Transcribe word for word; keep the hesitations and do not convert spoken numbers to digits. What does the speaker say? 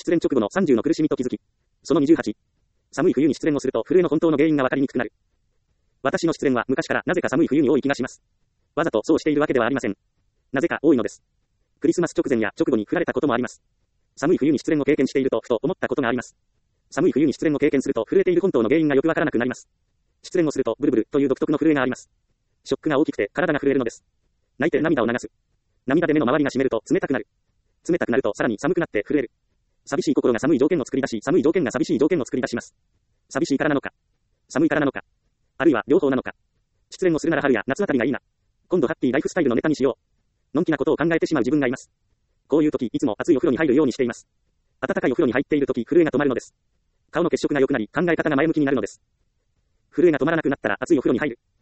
失恋直後のさんじゅうの苦しみと気づき。そのにじゅうはち。寒い冬に失恋をすると震えの本当の原因がわかりにくくなる。私の失恋は昔からなぜか寒い冬に多い気がします。わざとそうしているわけではありません。なぜか多いのです。クリスマス直前や直後に振られたこともあります。寒い冬に失恋を経験しているとふと思ったことがあります。寒い冬に失恋を経験すると震えている本当の原因がよくわからなくなります。失恋をするとブルブルという独特の震えがあります。ショックが大きくて体が震えるのです。泣いて涙を流す。涙で目の周りが湿ると冷たくなる。冷たくなるとさらに寒くなって震える。寂しい心が寒い条件を作り出し、寒い条件が寂しい条件を作り出します。寂しいからなのか、寒いからなのか、あるいは両方なのか。失恋をするなら春や夏あたりがいいな。今度ハッピーライフスタイルのネタにしよう。のんきなことを考えてしまう自分がいます。こういう時いつも熱いお風呂に入るようにしています。温かいお風呂に入っている時震えが止まるのです。顔の血色が良くなり考え方が前向きになるのです。震えが止まらなくなったら熱いお風呂に入る。